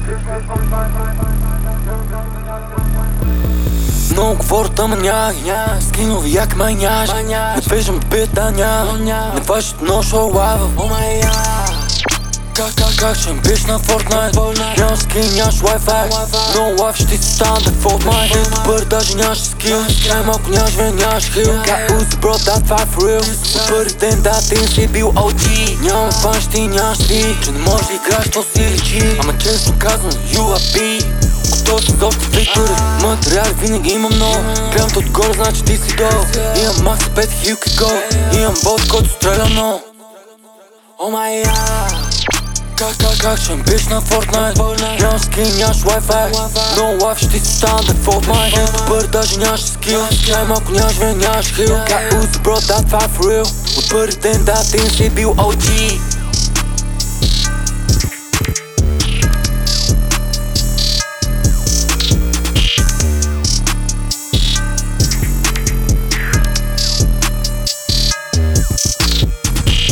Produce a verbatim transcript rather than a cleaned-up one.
Много говорят, ама нях скинови як маняш. Не виждам питания, не вършат но шоу лайва. Как, как, как ще им биш на Fortnite? Нямаш скин, нямаш Wi-Fi, но лайф ще ти стана дефолт май. Ти добър, даже нямаш скил, край малко нямаш вен, нямаш хил. Как узи бро, да, това е for real. От първи ден, да, ти не си бил о джи. Няма фанш, ти нямаш ти, че не можеш да играеш, то си личи. Ама честно казвам, you are B. Готов съм за още виктори, материали винаги имам много. Гледам те отгоре, значи ти си долу. Имам макса пет хилки гол, имам бот, който стреля много. О май я. Как, как, как ще им биш на Fortnite? Нямаш скин, нямаш Wi-Fi, но лайф ще ти си стана дефолт май. Ти добър, даже нямаш скил, край малко нямаш вен, нямаш хил. Как узи бро, да, това е for real. От първи ден, да, ти не си бил о джи.